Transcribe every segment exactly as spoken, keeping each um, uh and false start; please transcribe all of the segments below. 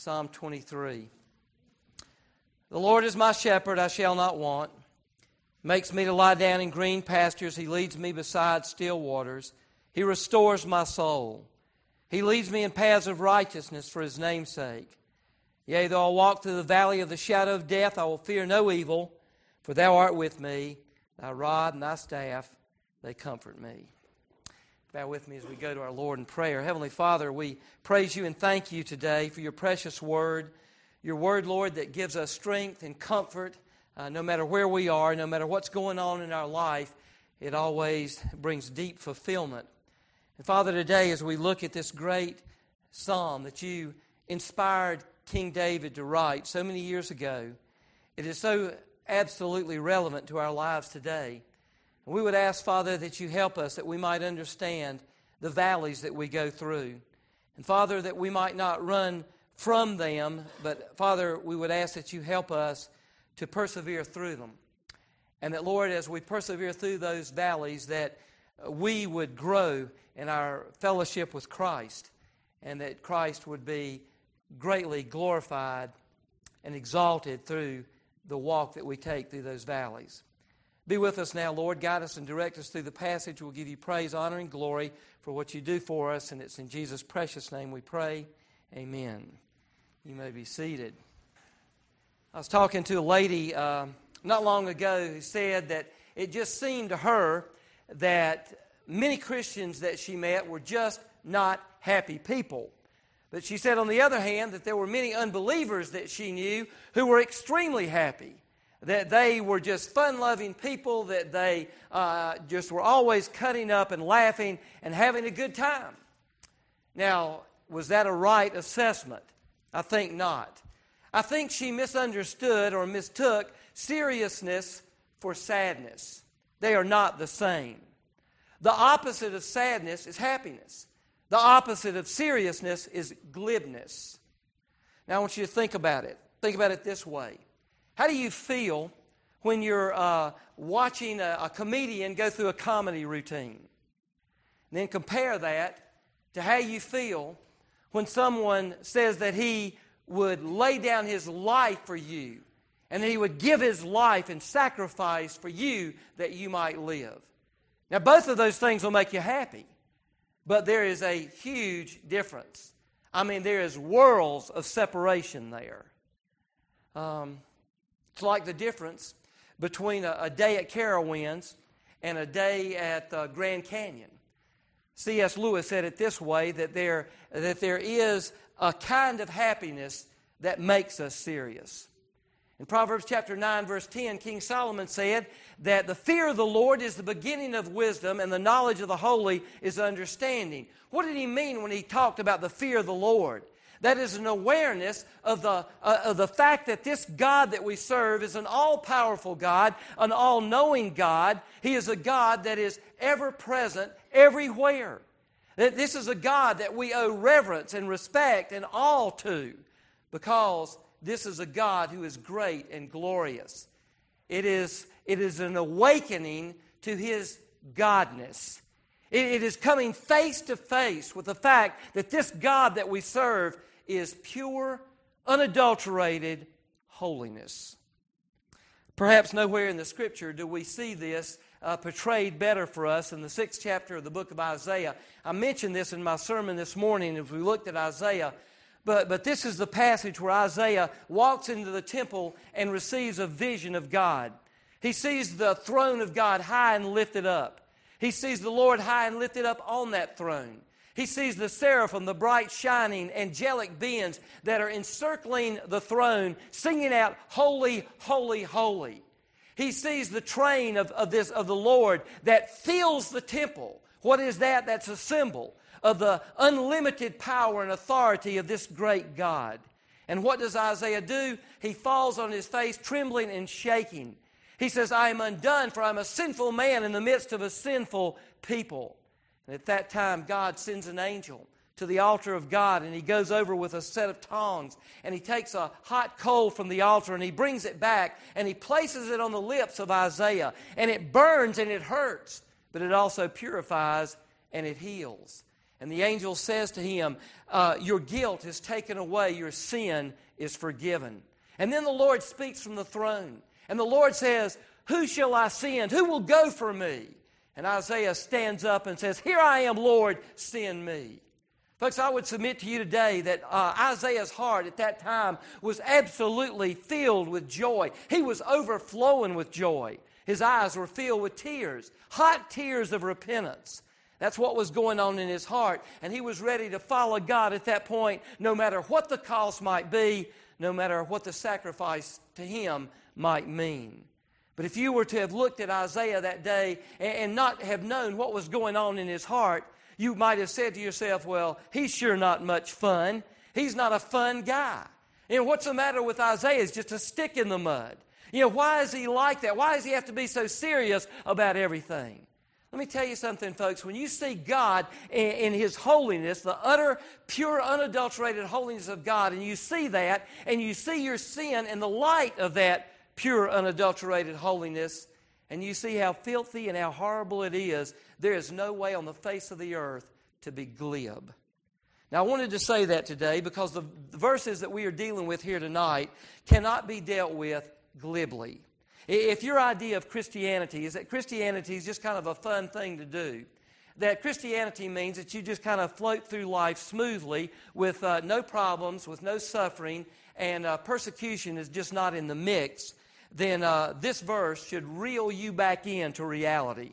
Psalm twenty-three. The Lord is my shepherd, I shall not want. Makes me to lie down in green pastures. He leads me beside still waters. He restores my soul. He leads me in paths of righteousness for His name's sake. Yea, though I walk through the valley of the shadow of death, I will fear no evil, for Thou art with me. Thy rod and Thy staff, they comfort me. Bow with me as we go to our Lord in prayer. Heavenly Father, we praise You and thank You today for Your precious Word. Your Word, Lord, that gives us strength and comfort uh, no matter where we are, no matter what's going on in our life. It always brings deep fulfillment. And Father, today as we look at this great psalm that You inspired King David to write so many years ago, it is so absolutely relevant to our lives today. And we would ask, Father, that You help us that we might understand the valleys that we go through. And Father, that we might not run from them, but Father, we would ask that You help us to persevere through them. And that, Lord, as we persevere through those valleys, that we would grow in our fellowship with Christ, and that Christ would be greatly glorified and exalted through the walk that we take through those valleys. Be with us now, Lord. Guide us and direct us through the passage. We'll give You praise, honor, and glory for what You do for us, and it's in Jesus' precious name we pray. Amen. You may be seated. I was talking to a lady uh, not long ago who said that it just seemed to her that many Christians that she met were just not happy people. But she said, on the other hand, that there were many unbelievers that she knew who were extremely happy, that they were just fun-loving people, that they uh, just were always cutting up and laughing and having a good time. Now, was that a right assessment? I think not. I think she misunderstood or mistook seriousness for sadness. They are not the same. The opposite of sadness is happiness. The opposite of seriousness is glibness. Now I want you to think about it. Think about it this way. How do you feel when you're uh, watching a, a comedian go through a comedy routine? And then compare that to how you feel when someone says that he would lay down his life for you, and that he would give his life and sacrifice for you that you might live. Now both of those things will make you happy. But there is a huge difference. I mean, there is worlds of separation there. Um, it's like the difference between a, a day at Carowinds and a day at uh, Grand Canyon. C S Lewis said it this way, that there, that there is a kind of happiness that makes us serious. In Proverbs chapter nine, verse ten, King Solomon said that the fear of the Lord is the beginning of wisdom, and the knowledge of the holy is understanding. What did he mean when he talked about the fear of the Lord? That is an awareness of the, uh, of the fact that this God that we serve is an all-powerful God, an all-knowing God. He is a God that is ever-present everywhere. That this is a God that we owe reverence and respect and awe to, because this is a God who is great and glorious. It is, it is an awakening to His godness. It, it is coming face to face with the fact that this God that we serve is pure, unadulterated holiness. Perhaps nowhere in the Scripture do we see this uh, portrayed better for us in the sixth chapter of the book of Isaiah. I mentioned this in my sermon this morning as we looked at Isaiah. But, but this is the passage where Isaiah walks into the temple and receives a vision of God. He sees the throne of God high and lifted up. He sees the Lord high and lifted up on that throne. He sees the seraphim, the bright, shining, angelic beings that are encircling the throne, singing out, "Holy, holy, holy." He sees the train of, of, this, of the Lord that fills the temple. What is that? That's a symbol of the unlimited power and authority of this great God. And what does Isaiah do? He falls on his face, trembling and shaking. He says, "I am undone, for I am a sinful man in the midst of a sinful people." And at that time, God sends an angel to the altar of God, and he goes over with a set of tongs, and he takes a hot coal from the altar, and he brings it back, and he places it on the lips of Isaiah, and it burns and it hurts, but it also purifies and it heals. And the angel says to him, uh, your guilt is taken away, your sin is forgiven. And then the Lord speaks from the throne. And the Lord says, who shall I send? Who will go for me? And Isaiah stands up and says, here I am, Lord, send me. Folks, I would submit to you today that uh, Isaiah's heart at that time was absolutely filled with joy. He was overflowing with joy. His eyes were filled with tears, hot tears of repentance. That's what was going on in his heart. And he was ready to follow God at that point, no matter what the cost might be, no matter what the sacrifice to him might mean. But if you were to have looked at Isaiah that day and not have known what was going on in his heart, you might have said to yourself, well, he's sure not much fun. He's not a fun guy. You know, what's the matter with Isaiah? It's just a stick in the mud. You know, why is he like that? Why does he have to be so serious about everything? Let me tell you something, folks. When you see God in, in His holiness, the utter, pure, unadulterated holiness of God, and you see that, and you see your sin in the light of that pure, unadulterated holiness, and you see how filthy and how horrible it is, there is no way on the face of the earth to be glib. Now, I wanted to say that today because the verses that we are dealing with here tonight cannot be dealt with glibly. If your idea of Christianity is that Christianity is just kind of a fun thing to do, that Christianity means that you just kind of float through life smoothly with uh, no problems, with no suffering, and uh, persecution is just not in the mix, then uh, this verse should reel you back into reality.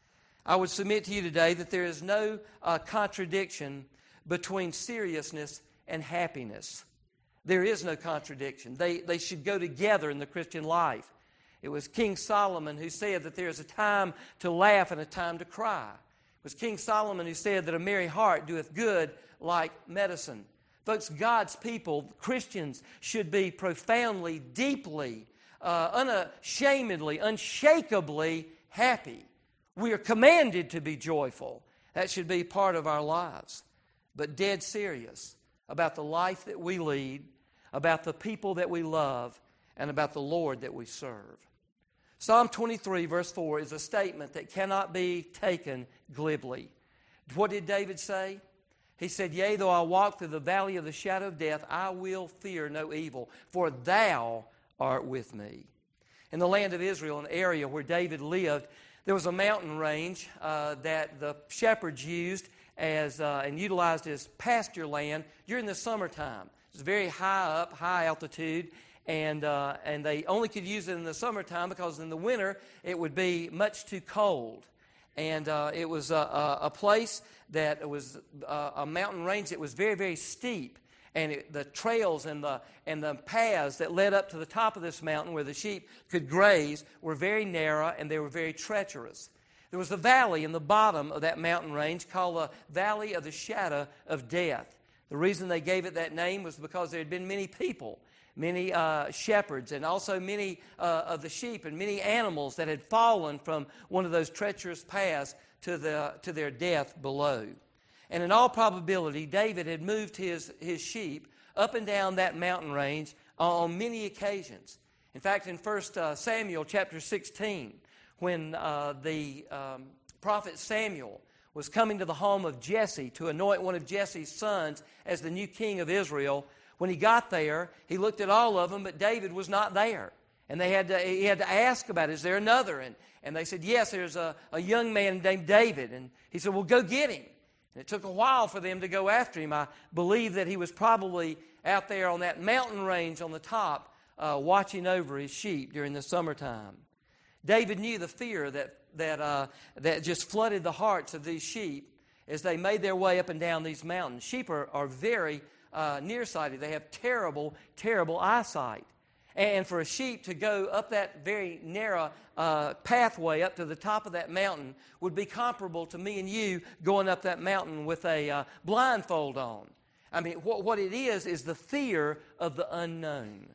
I would submit to you today that there is no uh, contradiction between seriousness and happiness. There is no contradiction. They, they should go together in the Christian life. It was King Solomon who said that there is a time to laugh and a time to cry. It was King Solomon who said that a merry heart doeth good like medicine. Folks, God's people, Christians, should be profoundly, deeply, uh, unashamedly, unshakably happy. We are commanded to be joyful. That should be part of our lives. But dead serious about the life that we lead, about the people that we love, and about the Lord that we serve. Psalm twenty-three, verse four, is a statement that cannot be taken glibly. What did David say? He said, yea, though I walk through the valley of the shadow of death, I will fear no evil, for thou art with me. In the land of Israel, an area where David lived, there was a mountain range uh, that the shepherds used as uh, and utilized as pasture land during the summertime. It was very high up, high altitude, and uh, and they only could use it in the summertime because in the winter it would be much too cold. And uh, it was a, a, a place that was a, a mountain range that was very, very steep. And it, the trails and the and the paths that led up to the top of this mountain where the sheep could graze were very narrow and they were very treacherous. There was a valley in the bottom of that mountain range called the Valley of the Shadow of Death. The reason they gave it that name was because there had been many people, many uh, shepherds, and also many uh, of the sheep and many animals that had fallen from one of those treacherous paths to the to their death below. And in all probability, David had moved his, his sheep up and down that mountain range on many occasions. In fact, in First Samuel chapter sixteen, when uh, the um, prophet Samuel was coming to the home of Jesse to anoint one of Jesse's sons as the new king of Israel, when he got there, he looked at all of them, but David was not there. And they had to, he had to ask about, is there another? And, and they said, yes, there's a, a young man named David. And he said, well, go get him. And it took a while for them to go after him. I believe that he was probably out there on that mountain range on the top uh, watching over his sheep during the summertime. David knew the fear that that uh, that just flooded the hearts of these sheep as they made their way up and down these mountains. Sheep are, are very uh, nearsighted. They have terrible, terrible eyesight. And for a sheep to go up that very narrow uh, pathway up to the top of that mountain would be comparable to me and you going up that mountain with a uh, blindfold on. I mean, what, what it is is the fear of the unknown.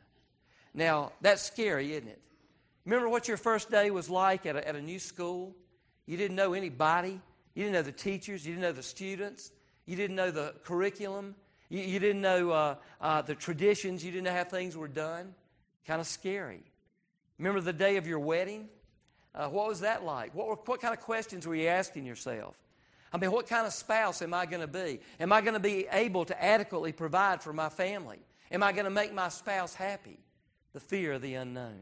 Now, that's scary, isn't it? Remember what your first day was like at a, at a new school? You didn't know anybody. You didn't know the teachers. You didn't know the students. You didn't know the curriculum. You, you didn't know uh, uh, the traditions. You didn't know how things were done. Kind of scary. Remember the day of your wedding? Uh, what was that like? What, were, what kind of questions were you asking yourself? I mean, what kind of spouse am I going to be? Am I going to be able to adequately provide for my family? Am I going to make my spouse happy? The fear of the unknown.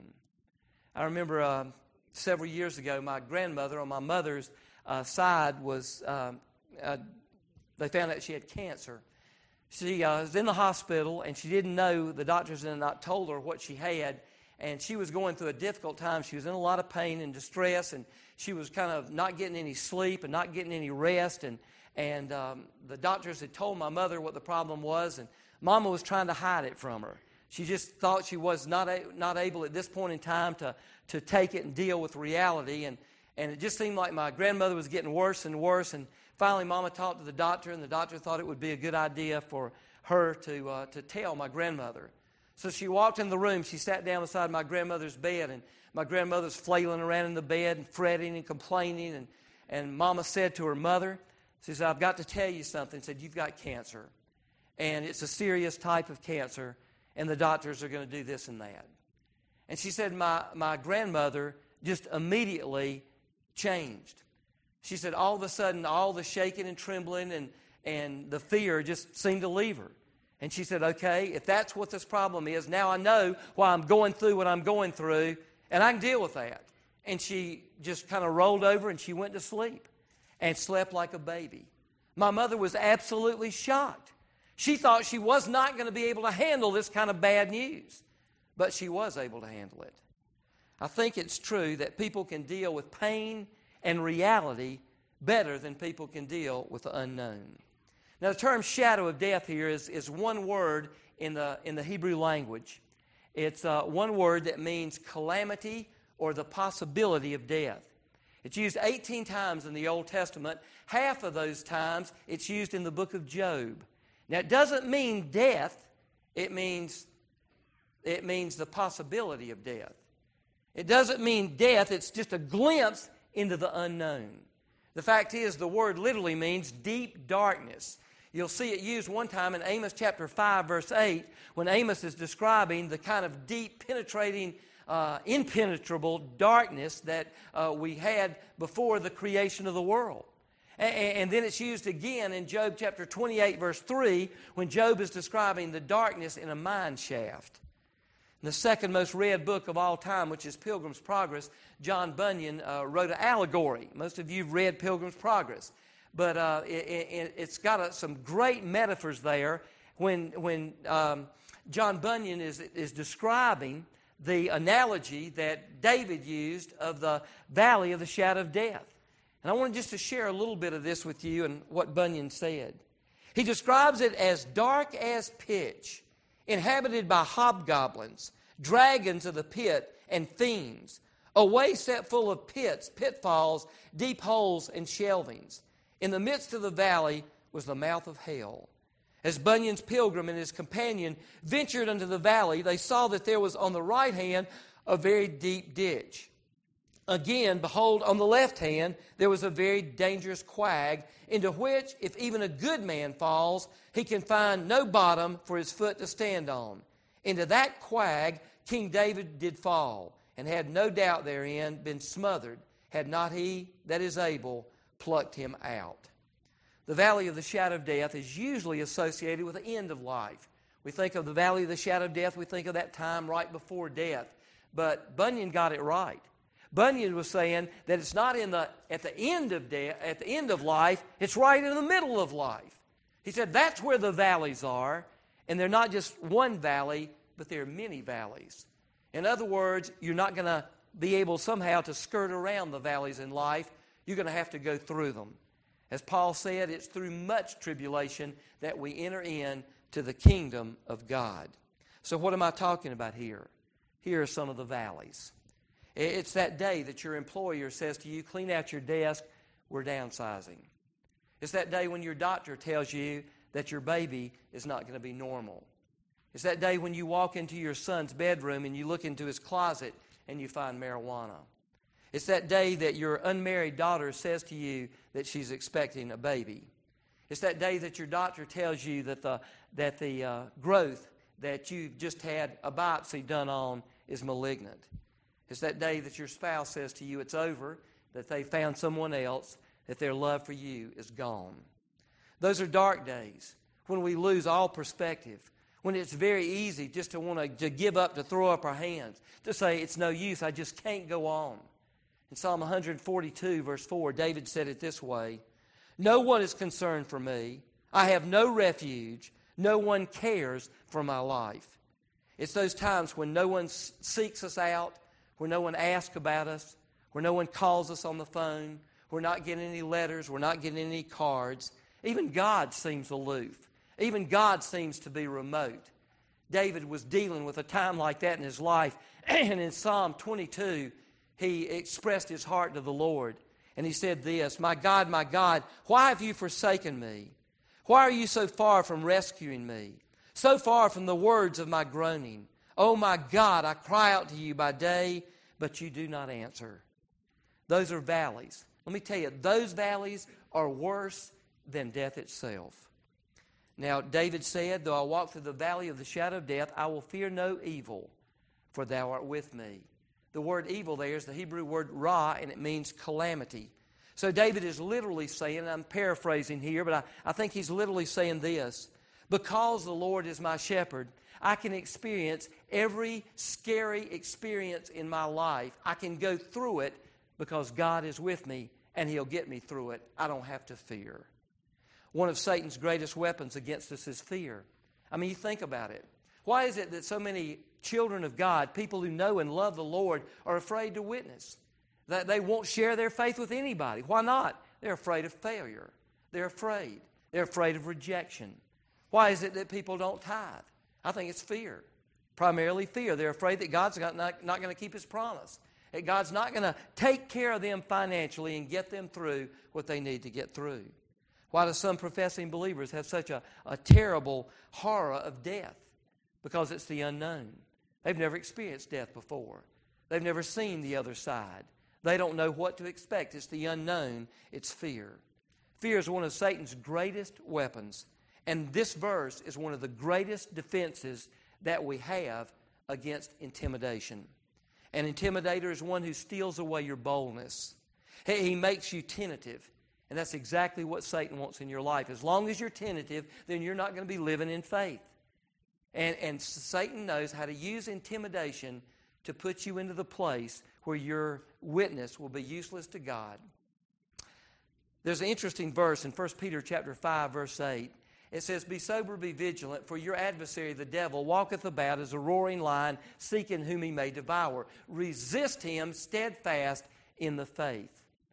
I remember uh, several years ago, my grandmother on my mother's uh, side was, uh, uh, they found out she had cancer. She uh, was in the hospital, and she didn't know, the doctors had not told her what she had, and she was going through a difficult time. She was in a lot of pain and distress, and she was kind of not getting any sleep and not getting any rest, and, and um, the doctors had told my mother what the problem was, and Mama was trying to hide it from her. She just thought she was not a, not able at this point in time to, to take it and deal with reality, and, and it just seemed like my grandmother was getting worse and worse, and finally Mama talked to the doctor, and the doctor thought it would be a good idea for her to, uh, to tell my grandmother. So she walked in the room, she sat down beside my grandmother's bed, and my grandmother's flailing around in the bed and fretting and complaining, and, and Mama said to her mother, she said, I've got to tell you something. She said, you've got cancer, and it's a serious type of cancer, and the doctors are going to do this and that. And she said, my, my grandmother just immediately changed. She said, all of a sudden, all the shaking and trembling and, and the fear just seemed to leave her. And she said, okay, if that's what this problem is, now I know why I'm going through what I'm going through, and I can deal with that. And she just kind of rolled over and she went to sleep and slept like a baby. My mother was absolutely shocked. She thought she was not going to be able to handle this kind of bad news, but she was able to handle it. I think it's true that people can deal with pain and reality better than people can deal with the unknown. Now, the term shadow of death here is, is one word in the, in the Hebrew language. It's uh, one word that means calamity or the possibility of death. It's used eighteen times in the Old Testament. Half of those times it's used in the book of Job. Now, it doesn't mean death. It means, it means the possibility of death. It doesn't mean death. It's just a glimpse into the unknown. The fact is, the word literally means deep darkness. You'll see it used one time in Amos chapter five, verse eight, when Amos is describing the kind of deep, penetrating, uh, impenetrable darkness that uh, we had before the creation of the world. And, and then it's used again in Job chapter twenty-eight, verse three, when Job is describing the darkness in a mine shaft. In the second most read book of all time, which is Pilgrim's Progress, John Bunyan uh, wrote an allegory. Most of you have read Pilgrim's Progress. But uh, it, it, it's got a, some great metaphors there when, when um, John Bunyan is, is describing the analogy that David used of the valley of the shadow of death. And I wanted just to share a little bit of this with you and what Bunyan said. He describes it as dark as pitch, inhabited by hobgoblins, dragons of the pit, and fiends, a way set full of pits, pitfalls, deep holes, and shelvings. In the midst of the valley was the mouth of hell. As Bunyan's pilgrim and his companion ventured into the valley, they saw that there was on the right hand a very deep ditch. Again, behold, on the left hand there was a very dangerous quag, into which, if even a good man falls, he can find no bottom for his foot to stand on. Into that quag King David did fall, and had no doubt therein been smothered, had not he that is able plucked him out. The valley of the shadow of death is usually associated with the end of life. We think of the valley of the shadow of death, we think of that time right before death. But Bunyan got it right. Bunyan was saying that it's not in the at the end of death, at the end of life, it's right in the middle of life. He said that's where the valleys are, and they're not just one valley, but they're many valleys. In other words, you're not going to be able somehow to skirt around the valleys in life. You're going to have to go through them. As Paul said, it's through much tribulation that we enter into the kingdom of God. So what am I talking about here? Here are some of the valleys. It's that day that your employer says to you, clean out your desk, we're downsizing. It's that day when your doctor tells you that your baby is not going to be normal. It's that day when you walk into your son's bedroom and you look into his closet and you find marijuana. It's that day that your unmarried daughter says to you that she's expecting a baby. It's that day that your doctor tells you that the, that the uh, growth that you've just had a biopsy done on is malignant. It's that day that your spouse says to you it's over, that they found someone else that their love for you is gone. Those are dark days when we lose all perspective, when it's very easy just to want to, to give up, to throw up our hands, to say, it's no use, I just can't go on. In Psalm one forty-two, verse four, David said it this way, no one is concerned for me. I have no refuge. No one cares for my life. It's those times when no one seeks us out, where no one asks about us, where no one calls us on the phone, we're not getting any letters, we're not getting any cards. Even God seems aloof. Even God seems to be remote. David was dealing with a time like that in his life. And in Psalm twenty-two, he expressed his heart to the Lord. And he said this, my God, my God, why have you forsaken me? Why are you so far from rescuing me? So far from the words of my groaning? Oh my God, I cry out to you by day, but you do not answer. Those are valleys. Let me tell you, those valleys are worse than death itself. Now, David said, though I walk through the valley of the shadow of death, I will fear no evil, for thou art with me. The word evil there is the Hebrew word ra, and it means calamity. So David is literally saying, and I'm paraphrasing here, but I, I think he's literally saying this, because the Lord is my shepherd, I can experience every scary experience in my life. I can go through it because God is with me, and He'll get me through it. I don't have to fear. One of Satan's greatest weapons against us is fear. I mean, you think about it. Why is it that so many children of God, people who know and love the Lord, are afraid to witness? That they won't share their faith with anybody. Why not? They're afraid of failure. They're afraid. They're afraid of rejection. Why is it that people don't tithe? I think it's fear. Primarily fear. They're afraid that God's not, not, not going to keep His promise. That God's not going to take care of them financially and get them through what they need to get through. Why do some professing believers have such a, a terrible horror of death? Because it's the unknown. They've never experienced death before. They've never seen the other side. They don't know what to expect. It's the unknown. It's fear. Fear is one of Satan's greatest weapons. And this verse is one of the greatest defenses that we have against intimidation. An intimidator is one who steals away your boldness. He, he makes you tentative. And that's exactly what Satan wants in your life. As long as you're tentative, then you're not going to be living in faith. And, and Satan knows how to use intimidation to put you into the place where your witness will be useless to God. There's an interesting verse in First Peter chapter five, verse eight. It says, be sober, be vigilant, for your adversary, the devil, walketh about as a roaring lion, seeking whom he may devour. Resist him steadfast in the faith.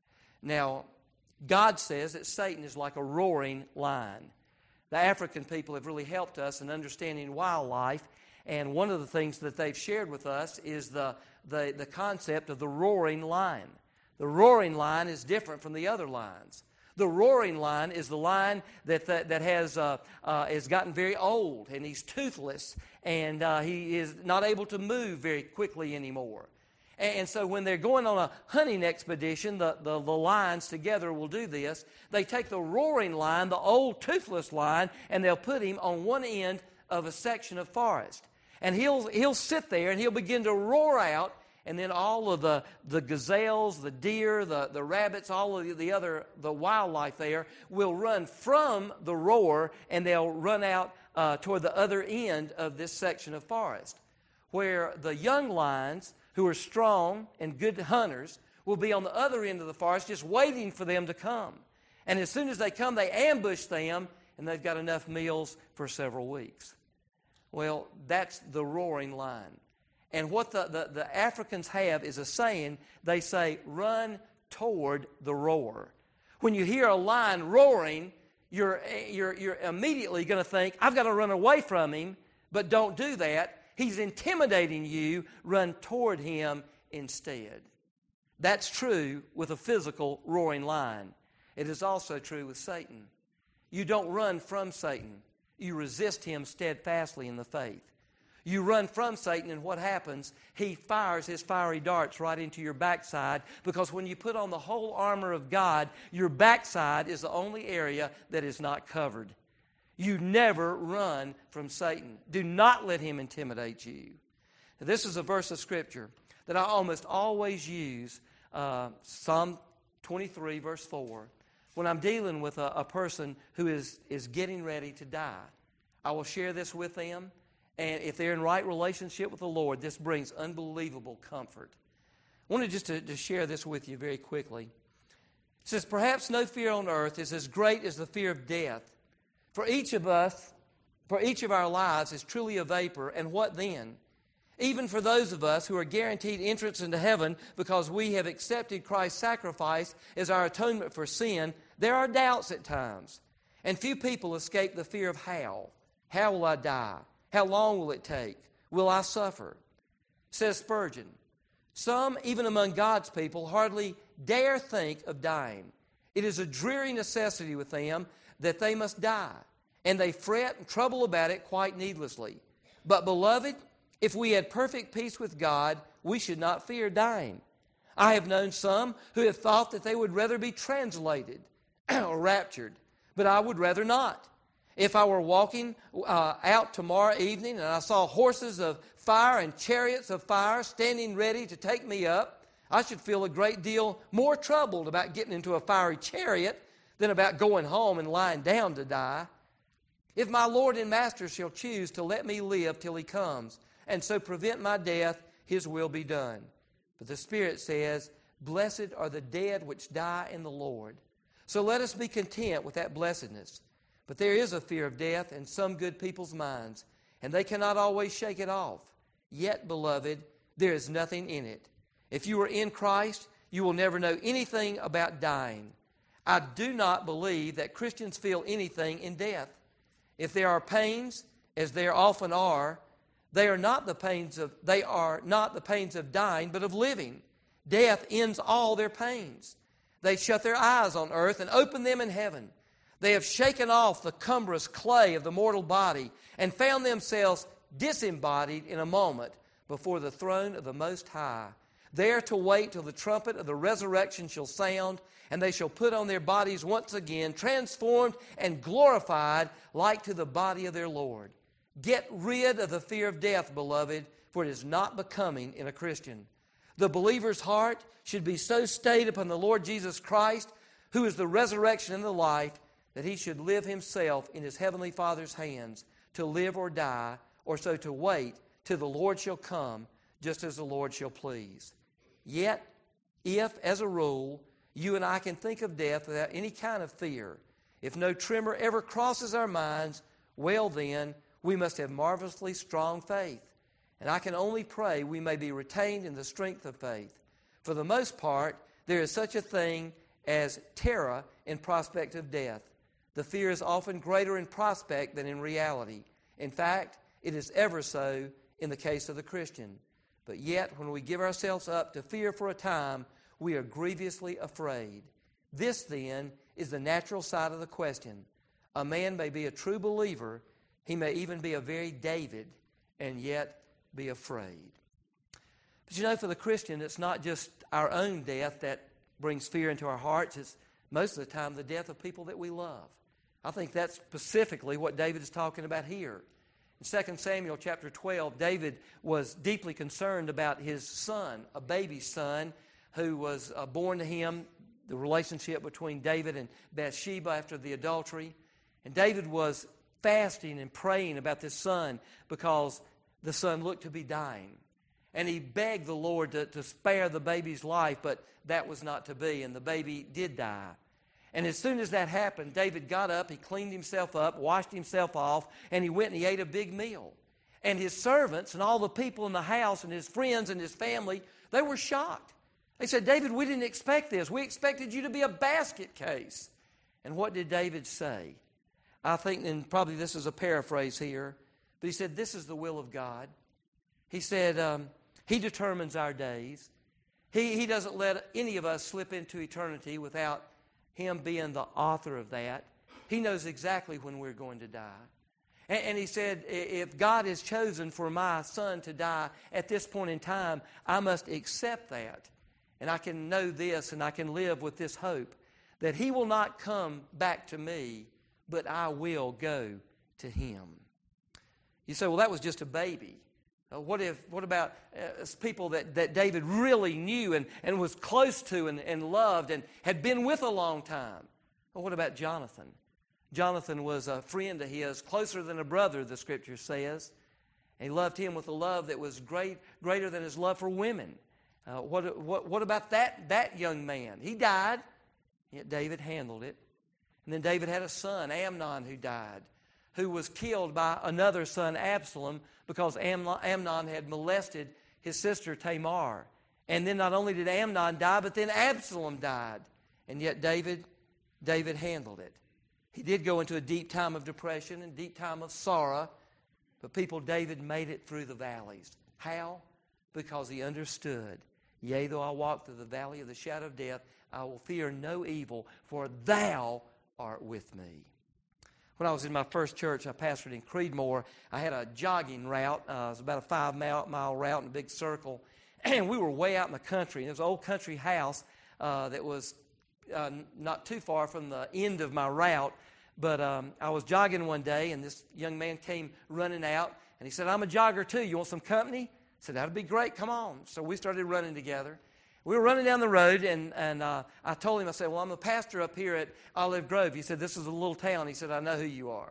Now, God says that Satan is like a roaring lion. The African people have really helped us in understanding wildlife, and one of the things that they've shared with us is the, the, the concept of the roaring lion. The roaring lion is different from the other lions. The roaring lion is the lion that that, that has uh, uh, has gotten very old, and he's toothless, and uh, he is not able to move very quickly anymore. And so when they're going on a hunting expedition, the, the, the lions together will do this. They take the roaring lion, the old toothless lion, and they'll put him on one end of a section of forest. And he'll he'll sit there and he'll begin to roar out, and then all of the, the gazelles, the deer, the, the rabbits, all of the other, the wildlife there will run from the roar, and they'll run out uh, toward the other end of this section of forest, where the young lions, who are strong and good hunters, will be on the other end of the forest just waiting for them to come. And as soon as they come, they ambush them, and they've got enough meals for several weeks. Well, that's the roaring lion. And what the, the, the Africans have is a saying. They say, run toward the roar. When you hear a lion roaring, you're, you're, you're immediately going to think, I've got to run away from him, but don't do that. He's intimidating you. Run toward him instead. That's true with a physical roaring lion. It is also true with Satan. You don't run from Satan. You resist him steadfastly in the faith. You run from Satan, and what happens? He fires his fiery darts right into your backside, because when you put on the whole armor of God, your backside is the only area that is not covered. You never run from Satan. Do not let him intimidate you. Now, this is a verse of Scripture that I almost always use, uh, Psalm twenty-three, verse four. when I'm dealing with a, a person who is, is getting ready to die. I will share this with them, and if they're in right relationship with the Lord, this brings unbelievable comfort. I wanted just to, to share this with you very quickly. It says, perhaps no fear on earth is as great as the fear of death. For each of us, for each of our lives is truly a vapor, and what then? Even for those of us who are guaranteed entrance into heaven because we have accepted Christ's sacrifice as our atonement for sin, there are doubts at times. And few people escape the fear of how. How will I die? How long will it take? Will I suffer? Says Spurgeon, some, even among God's people, hardly dare think of dying. It is a dreary necessity with them that they must die, and they fret and trouble about it quite needlessly. But, beloved, if we had perfect peace with God, we should not fear dying. I have known some who have thought that they would rather be translated or raptured, but I would rather not. If I were walking uh, out tomorrow evening and I saw horses of fire and chariots of fire standing ready to take me up, I should feel a great deal more troubled about getting into a fiery chariot than about going home and lying down to die. If my Lord and Master shall choose to let me live till He comes, and so prevent my death, His will be done. But the Spirit says, blessed are the dead which die in the Lord. So let us be content with that blessedness. But there is a fear of death in some good people's minds, and they cannot always shake it off. Yet, beloved, there is nothing in it. If you are in Christ, you will never know anything about dying. I do not believe that Christians feel anything in death. If there are pains, as there often are, they are not the pains of they are not the pains of dying, but of living. Death ends all their pains. They shut their eyes on earth and open them in heaven. They have shaken off the cumbrous clay of the mortal body and found themselves disembodied in a moment before the throne of the Most High, there to wait till the trumpet of the resurrection shall sound, and they shall put on their bodies once again, transformed and glorified like to the body of their Lord. Get rid of the fear of death, beloved, for it is not becoming in a Christian. The believer's heart should be so stayed upon the Lord Jesus Christ, who is the resurrection and the life, that he should live himself in his heavenly Father's hands to live or die, or so to wait till the Lord shall come, just as the Lord shall please. Yet, if, as a rule, you and I can think of death without any kind of fear, if no tremor ever crosses our minds, well then, we must have marvelously strong faith. And I can only pray we may be retained in the strength of faith. For the most part, there is such a thing as terror in prospect of death. The fear is often greater in prospect than in reality. In fact, it is ever so in the case of the Christian. But yet, when we give ourselves up to fear for a time, we are grievously afraid. This, then, is the natural side of the question. A man may be a true believer, he may even be a very David, and yet be afraid. But you know, for the Christian, it's not just our own death that brings fear into our hearts. It's most of the time the death of people that we love. I think that's specifically what David is talking about here. In Second Samuel chapter twelve, David was deeply concerned about his son, a baby son, who was uh, born to him, the relationship between David and Bathsheba after the adultery. And David was fasting and praying about this son because the son looked to be dying. And he begged the Lord to, to spare the baby's life, but that was not to be, and the baby did die. And as soon as that happened, David got up, he cleaned himself up, washed himself off, and he went and he ate a big meal. And his servants and all the people in the house and his friends and his family, they were shocked. They said, David, we didn't expect this. We expected you to be a basket case. And what did David say? I think, and probably this is a paraphrase here, but he said, this is the will of God. He said, um, He determines our days. He, he doesn't let any of us slip into eternity without Him being the author of that. He knows exactly when we're going to die. And, and he said, if God has chosen for my son to die at this point in time, I must accept that. And I can know this and I can live with this hope that He will not come back to me, but I will go to Him. You say, well, that was just a baby. Uh, what if? What about uh, people that, that David really knew and, and was close to and, and loved and had been with a long time? Well, what about Jonathan? Jonathan was a friend of his, closer than a brother, the Scripture says. And he loved him with a love that was great, greater than his love for women. Uh, what, what, what about that, that young man? He died, yet David handled it. And then David had a son, Amnon, who died, who was killed by another son, Absalom, because Amnon had molested his sister Tamar. And then not only did Amnon die, but then Absalom died. And yet David, David handled it. He did go into a deep time of depression and deep time of sorrow, but people, David made it through the valleys. How? Because he understood, yea, though I walk through the valley of the shadow of death, I will fear no evil, for thou art with me. When I was in my first church, I pastored in Creedmoor. I had a jogging route. Uh, it was about a five-mile mile route in a big circle. And we were way out in the country. And there was an old country house uh, that was uh, not too far from the end of my route. But um, I was jogging one day, and this young man came running out. And he said, I'm a jogger too. You want some company? I said, that'd be great. Come on. So we started running together. We were running down the road, and, and uh, I told him, I said, well, I'm a pastor up here at Olive Grove. He said, this is a little town. He said, I know who you are.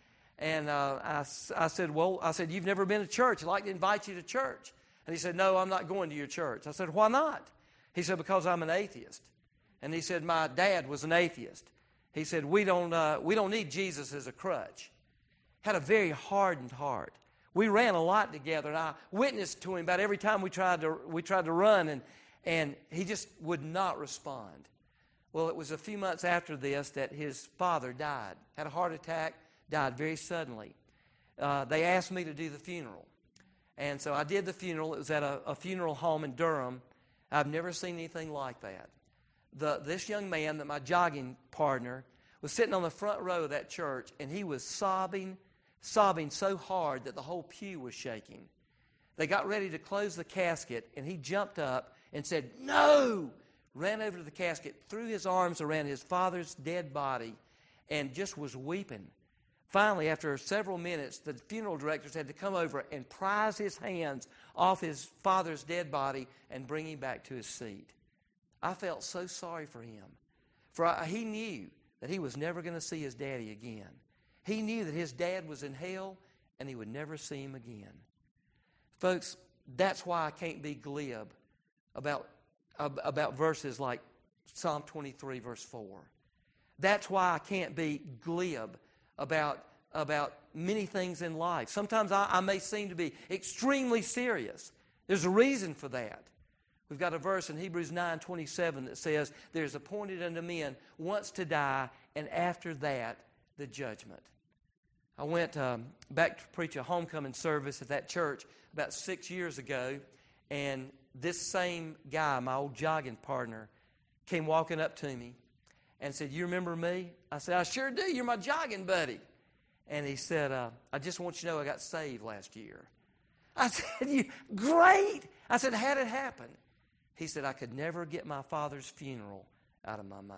And uh, I, I said, well, I said, you've never been to church. I'd like to invite you to church. And he said, no, I'm not going to your church. I said, why not? He said, because I'm an atheist. And he said, my dad was an atheist. He said, we don't, uh, we don't need Jesus as a crutch. Had a very hardened heart. We ran a lot together, and I witnessed to him about every time we tried to, we tried to run, and And he just would not respond. Well, it was a few months after this that his father died. Had a heart attack, died very suddenly. Uh, they asked me to do the funeral. And so I did the funeral. It was at a, a funeral home in Durham. I've never seen anything like that. The, this young man, that my jogging partner, was sitting on the front row of that church, and he was sobbing, sobbing so hard that the whole pew was shaking. They got ready to close the casket, and he jumped up and said, no, ran over to the casket, threw his arms around his father's dead body, and just was weeping. Finally, after several minutes, the funeral directors had to come over and prise his hands off his father's dead body and bring him back to his seat. I felt so sorry for him, for I, he knew that he was never going to see his daddy again. He knew that his dad was in hell, and he would never see him again. Folks, that's why I can't be glib about, about verses like Psalm twenty-three, verse four. That's why I can't be glib about, about many things in life. Sometimes I, I may seem to be extremely serious. There's a reason for that. We've got a verse in Hebrews nine twenty-seven that says, there's appointed unto men once to die, and after that, the judgment. I went um, back to preach a homecoming service at that church about six years ago, and this same guy, my old jogging partner, came walking up to me and said, you remember me? I said, I sure do. You're my jogging buddy. And he said, uh, I just want you to know I got saved last year. I said, you great. I said, how'd it happen? He said, I could never get my father's funeral out of my mind.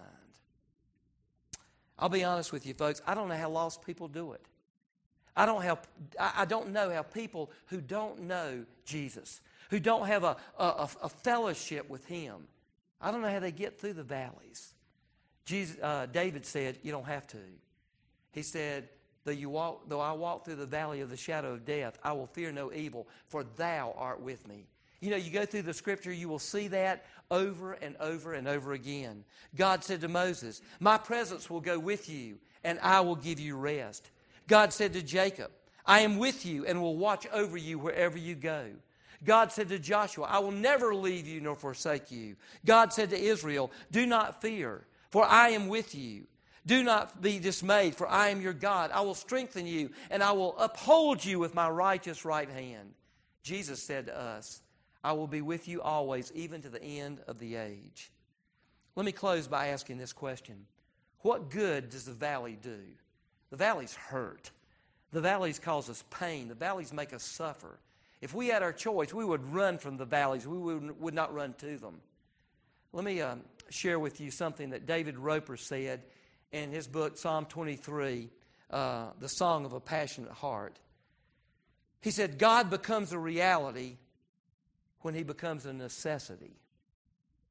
I'll be honest with you, folks. I don't know how lost people do it. I don't, how, I don't know how people who don't know Jesus, who don't have a, a, a fellowship with Him, I don't know how they get through the valleys. Jesus, uh, David said, you don't have to. He said, though, you walk, though I walk through the valley of the shadow of death, I will fear no evil, for thou art with me. You know, you go through the Scripture, you will see that over and over and over again. God said to Moses, my presence will go with you, and I will give you rest. God said to Jacob, I am with you and will watch over you wherever you go. God said to Joshua, I will never leave you nor forsake you. God said to Israel, do not fear, for I am with you. Do not be dismayed, for I am your God. I will strengthen you, and I will uphold you with my righteous right hand. Jesus said to us, I will be with you always, even to the end of the age. Let me close by asking this question. What good does the valley do? The valleys hurt. The valleys cause us pain. The valleys make us suffer. If we had our choice, we would run from the valleys. We would, would not run to them. Let me um, share with you something that David Roper said in his book, Psalm twenty-three, uh, The Song of a Passionate Heart. He said, God becomes a reality when He becomes a necessity.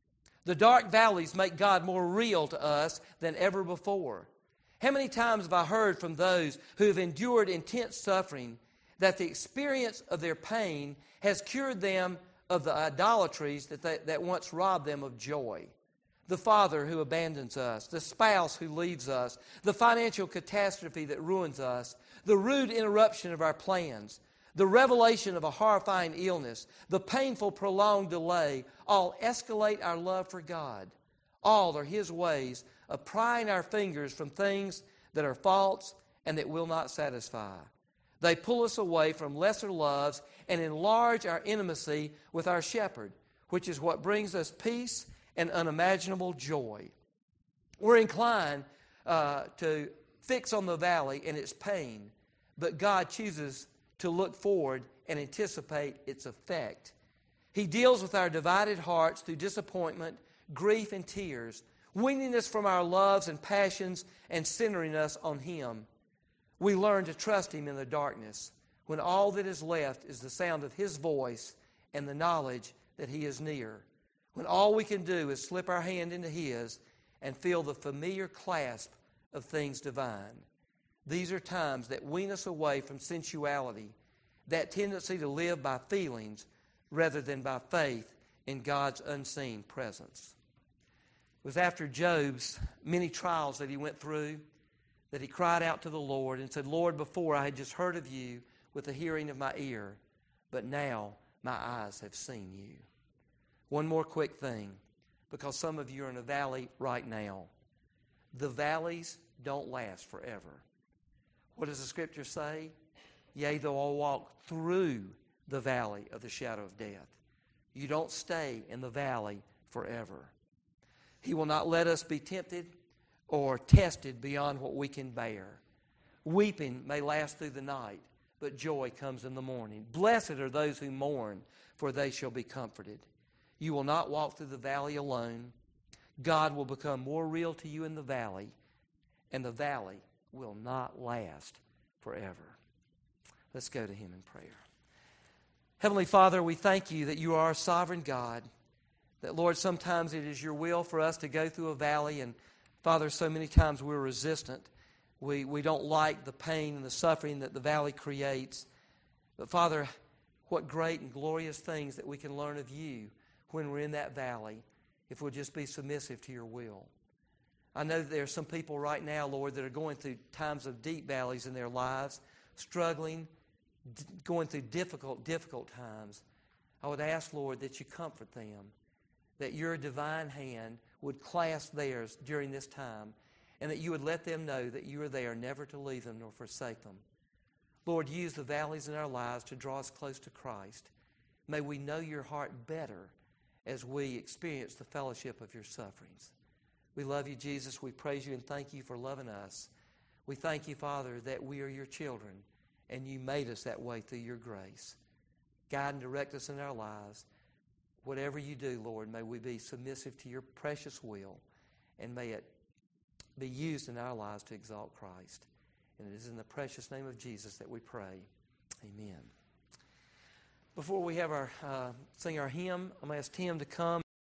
The dark valleys make God more real to us than ever before. How many times have I heard from those who have endured intense suffering that the experience of their pain has cured them of the idolatries that, they, that once robbed them of joy? The father who abandons us, the spouse who leaves us, the financial catastrophe that ruins us, the rude interruption of our plans, the revelation of a horrifying illness, the painful prolonged delay, all escalate our love for God. All are His ways of prying our fingers from things that are false and that will not satisfy. They pull us away from lesser loves and enlarge our intimacy with our shepherd, which is what brings us peace and unimaginable joy. We're inclined uh, to fix on the valley and its pain, but God chooses to look forward and anticipate its effect. He deals with our divided hearts through disappointment, grief, and tears, weaning us from our loves and passions and centering us on Him. We learn to trust Him in the darkness when all that is left is the sound of His voice and the knowledge that He is near. When all we can do is slip our hand into His and feel the familiar clasp of things divine. These are times that wean us away from sensuality, that tendency to live by feelings rather than by faith in God's unseen presence. It was after Job's many trials that he went through that he cried out to the Lord and said, Lord, before I had just heard of you with the hearing of my ear, but now my eyes have seen you. One more quick thing, because some of you are in a valley right now. The valleys don't last forever. What does the Scripture say? Yea, though I walk through the valley of the shadow of death. You don't stay in the valley forever. He will not let us be tempted or tested beyond what we can bear. Weeping may last through the night, but joy comes in the morning. Blessed are those who mourn, for they shall be comforted. You will not walk through the valley alone. God will become more real to you in the valley, and the valley will not last forever. Let's go to Him in prayer. Heavenly Father, we thank You that You are a sovereign God, that, Lord, sometimes it is Your will for us to go through a valley, and, Father, so many times we're resistant. We, we don't like the pain and the suffering that the valley creates. But, Father, what great and glorious things that we can learn of You when we're in that valley, if we'll just be submissive to Your will. I know that there are some people right now, Lord, that are going through times of deep valleys in their lives, struggling, d- going through difficult, difficult times. I would ask, Lord, that You comfort them, that Your divine hand would clasp theirs during this time, and that You would let them know that You are there never to leave them nor forsake them. Lord, use the valleys in our lives to draw us close to Christ. May we know Your heart better as we experience the fellowship of Your sufferings. We love You, Jesus. We praise You and thank You for loving us. We thank You, Father, that we are Your children, and You made us that way through Your grace. Guide and direct us in our lives. Whatever You do, Lord, may we be submissive to Your precious will, and may it be used in our lives to exalt Christ. And it is in the precious name of Jesus that we pray. Amen. Before we have our uh, sing our hymn, I'm going to ask Tim to come.